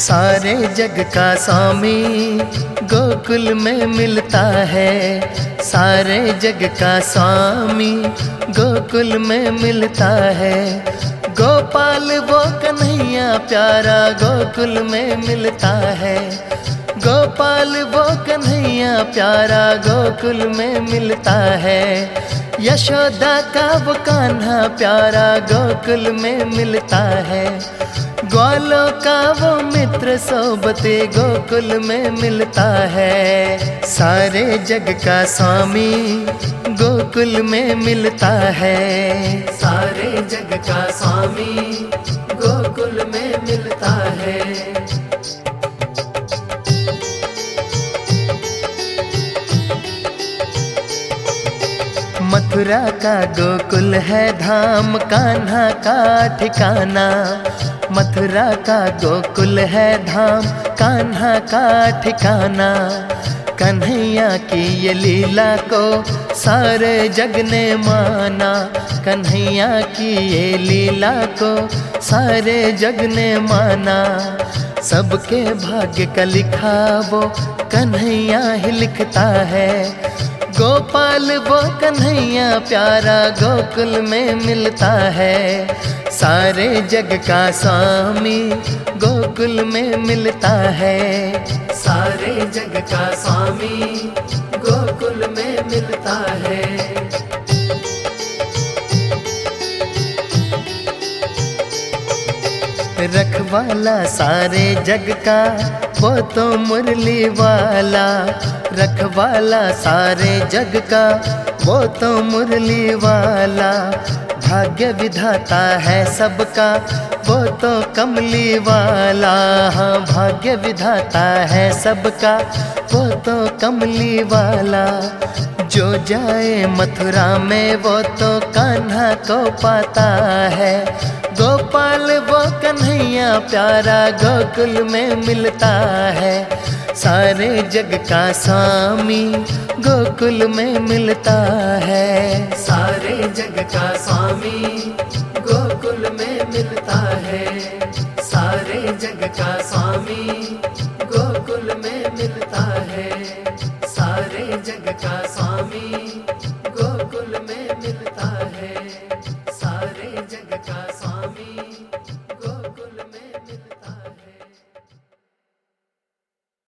सारे जग का स्वामी गोकुल में मिलता है। सारे जग का स्वामी गोकुल में मिलता है। गोपाल वो कन्हैया प्यारा गोकुल में मिलता है। गोपाल वो कन्हैया प्यारा गोकुल में मिलता है। यशोदा का वो कान्हा प्यारा गोकुल में मिलता है। ग्वालों का वो मित्र सोबते गोकुल में मिलता है। सारे जग का स्वामी गोकुल में मिलता है। सारे जग का स्वामी गोकुल में मिलता है। मथुरा का गोकुल है धाम कान्हा का ठिकाना। मथुरा का गोकुल है धाम कान्हा का ठिकाना। कन्हैया की ये लीला को सारे जग ने माना। कन्हैया की ये लीला को सारे जग ने माना। सबके भाग्य का लिखा वो कन्हैया ही लिखता है। गोपाल वो कन्हैया प्यारा गोकुल में मिलता है। सारे जग का स्वामी गोकुल में मिलता है। सारे जग का स्वामी गोकुल में मिलता है। रखवाला सारे जग का वो तो मुरली वाला। रखवाला सारे जग का वो तो मुरली वाला। भाग्य विधाता है सबका वो तो कमली वाला। हाँ भाग्य विधाता है सबका वो तो कमली वाला। जो जाए मथुरा में वो तो कान्हा को पाता है। गोपाल वो कन्हैया प्यारा गोकुल में मिलता है। सारे जग का स्वामी गोकुल में मिलता है। सारे जग का स्वामी गोकुल में मिलता है। सारे जग का स्वामी